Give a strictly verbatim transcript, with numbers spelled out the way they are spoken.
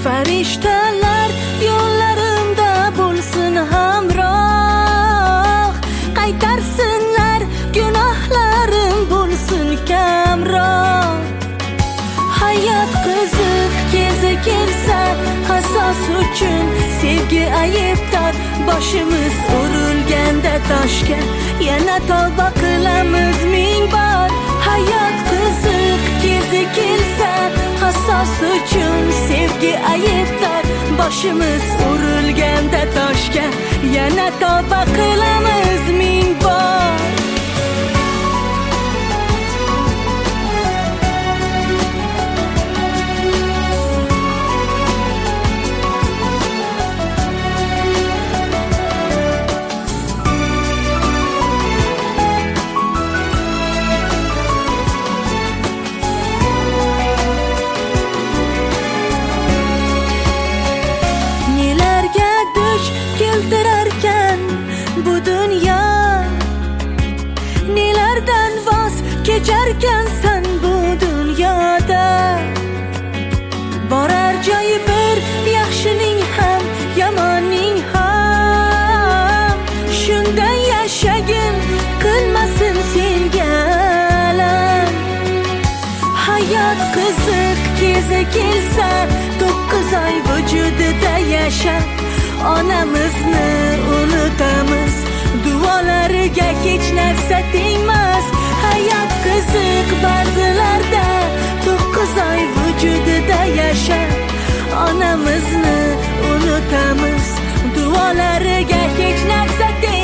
Farishtalar yo'llarimda bo'lsin hamroh, qaytarsinlar gunohlarim bo'lsin kamroq. Hayot qiziq kezi kelsa qasos uchun sevgi aybdor, boshimiz urilganda toshga yana tavba qilamiz ming bor. Hayot qiziq kezi kelsa qasos uchun sevgi aybdor, boshimiz urilganda toshga yana tavba qilamiz ming bor. Keltirarkan bu dunyo, nelardan voz kecharkansan bu dunyoda. Borar joyi bir, yaxshining ham yomonning ham. Shunday yashagin, qilmasin senga alam. Hayot qiziq kezi kelsa to'qqiz oy vujudida yasha. Onamizni unutamiz, duolariga hech narsa tengmas. Hayot qiziq ba'zilarda to'qqiz oy vujudida yasha. Onamizni unutamiz, duolariga hech narsa tengmas.